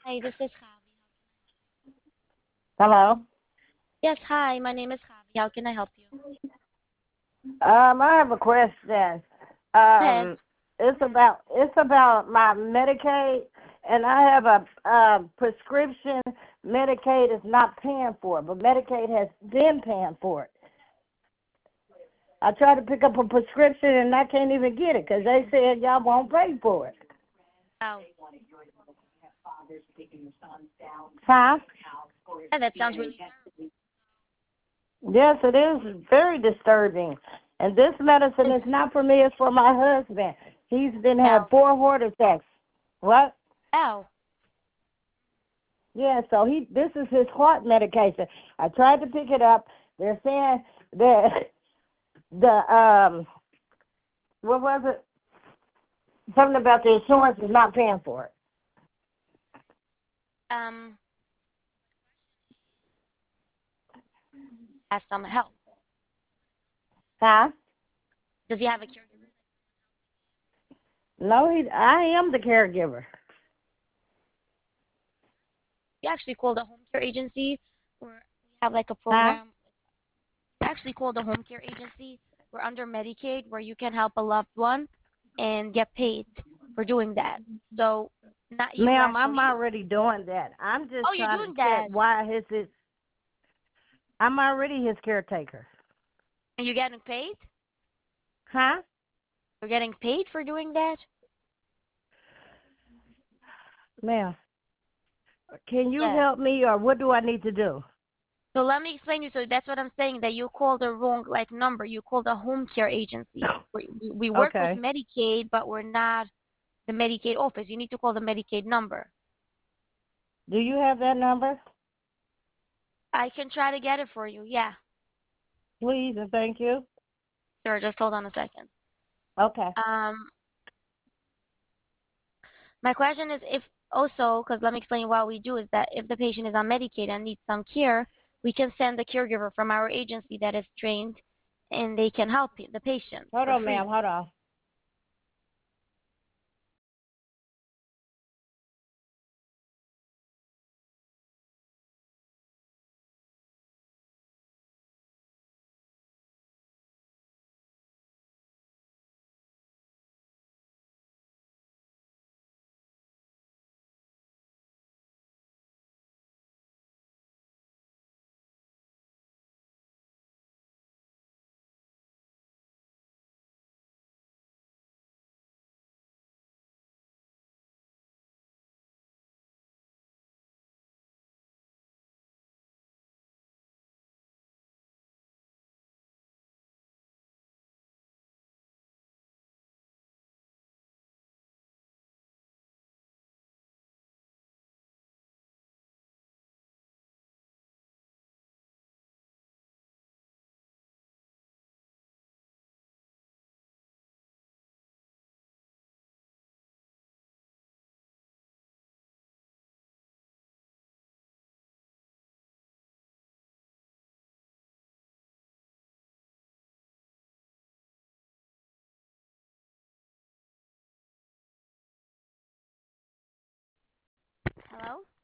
Hi, this is Javi. Hello. Yes, hi, my name is Javi. How can I help you? I have a question. Go ahead. Um, it's about my Medicaid, and I have a prescription. Medicaid is not paying for it, but Medicaid has been paying for it. I tried to pick up a prescription, and I can't even get it because they said y'all won't pay for it. Oh, Huh? yeah, that sounds really terrible. Yes, it is very disturbing. And this medicine is Is not for me; it's for my husband. He's been had oh, 4 heart attacks. What? oh, Yeah, so this is his heart medication. I tried to pick it up. They're saying that the what was it? Something about the insurance is not paying for it. um, has some help. Huh? Does he have a caregiver? No, I am the caregiver. You actually call the home care agency, or we have like a Huh? program. You actually call the home care agency. We're under Medicaid, where you can help a loved one and get paid for doing that. So, not you Ma'am, I'm actually. already doing that. I'm Oh, just you're trying to doing check that. why I'm already his caretaker. And you're getting paid? Huh? You're getting paid for doing that? Ma'am, can you Yes. help me or what do I need to do? So let me explain you. So that's what I'm saying, that you called the wrong like number. You called a home care agency. We work with Okay. Medicaid, but we're not the Medicaid office. You need to call the Medicaid number. Do you have that number? I can try to get it for you. Yeah. Please and thank you. Sure. Just hold on a second. Okay. Um, my question is if also, because let me explain what we do is that if the patient is on Medicaid and needs some care, we can send the caregiver from our agency that is trained, and they can help the patient Hold for on, ma'am. free. Hold on. Hello?